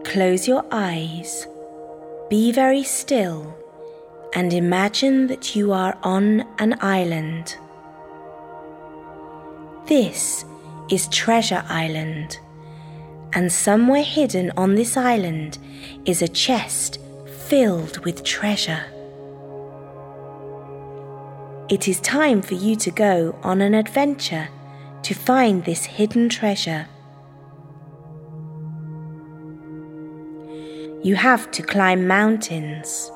close your eyes, be very still, and imagine that you are on an island. This is Treasure Island, and somewhere hidden on this island is a chest filled with treasure. It is time for you to go on an adventure to find this hidden treasure. You have to climb mountains,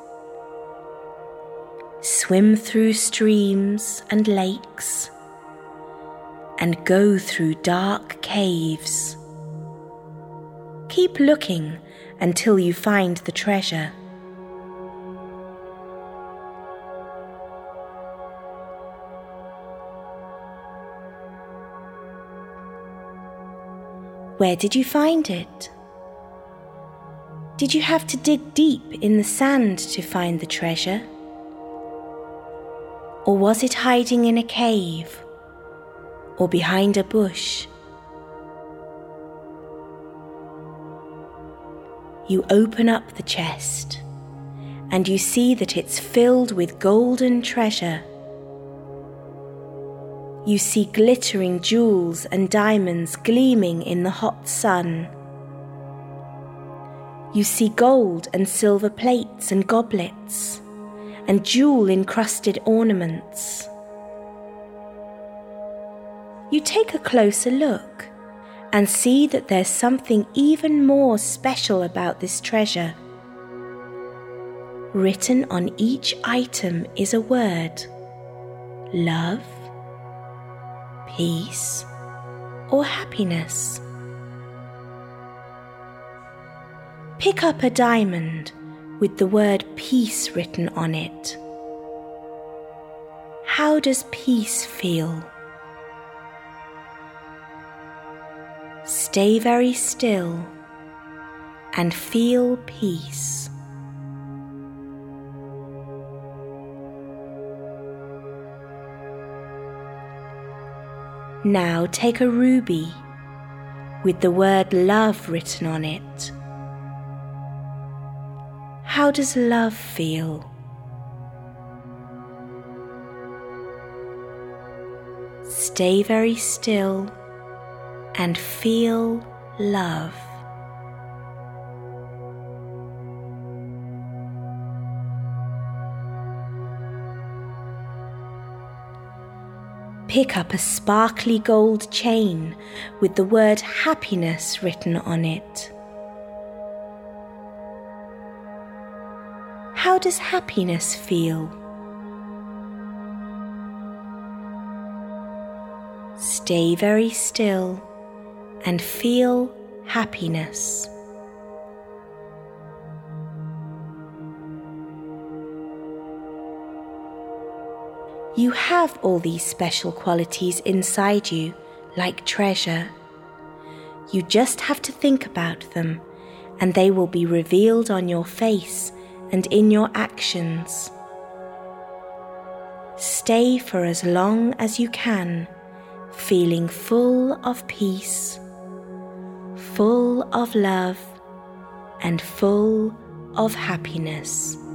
swim through streams and lakes, and go through dark caves. Keep looking until you find the treasure. Where did you find it? Did you have to dig deep in the sand to find the treasure? Or was it hiding in a cave or behind a bush? You open up the chest and you see that it's filled with golden treasure. You see glittering jewels and diamonds gleaming in the hot sun. You see gold and silver plates and goblets, and jewel-encrusted ornaments. You take a closer look and see that there's something even more special about this treasure. Written on each item is a word: love, peace, or happiness. Pick up a diamond with the word peace written on it. How does peace feel? Stay very still and feel peace. Now take a ruby with the word love written on it. How does love feel? Stay very still and feel love. Pick up a sparkly gold chain with the word happiness written on it. How does happiness feel? Stay very still and feel happiness. You have all these special qualities inside you, like treasure. You just have to think about them, and they will be revealed on your face and in your actions. Stay for as long as you can, feeling full of peace, full of love, and full of happiness.